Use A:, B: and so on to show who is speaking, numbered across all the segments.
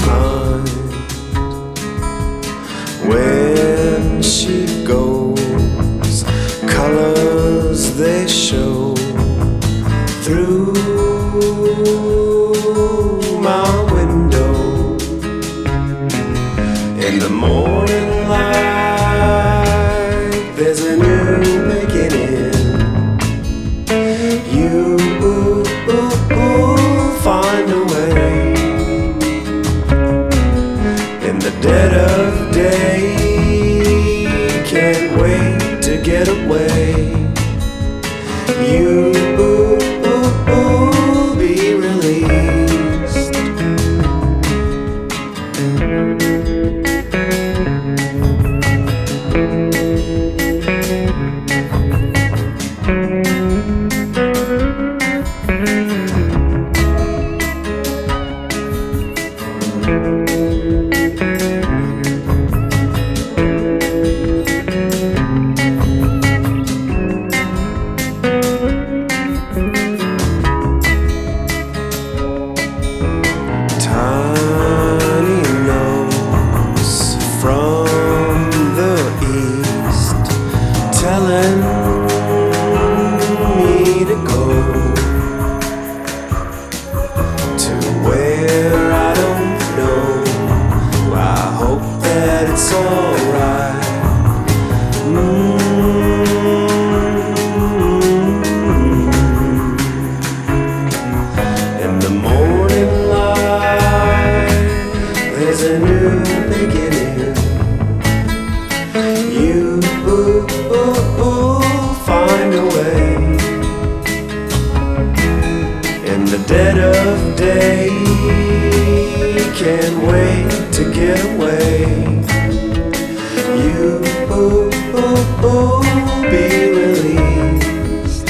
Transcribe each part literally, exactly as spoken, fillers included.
A: mind. When she goes, colors they show through my window. In the morning light, there's a new beginning. You ooh, ooh, ooh, find a way. In the dead of day, can't wait to get away. You ooh, ooh, ooh, be released. Tiny notes from the east telling me to go to where I don't know. I hope that it's alright. Mm-hmm. In the morning light, there's a new beginning. You ooh, ooh, ooh, find a way. In the dead of day, can't wait to get away. You ooh, ooh, ooh, be released.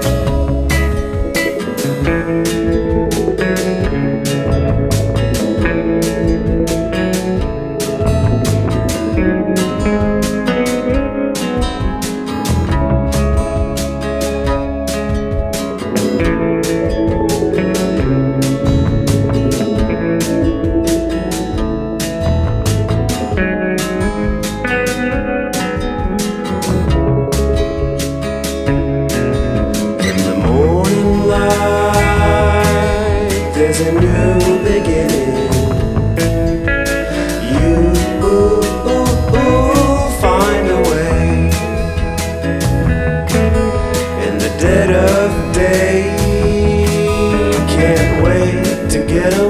A: There's a new beginning. You ooh, ooh, ooh, find a way. In the dead of day, can't wait to get away.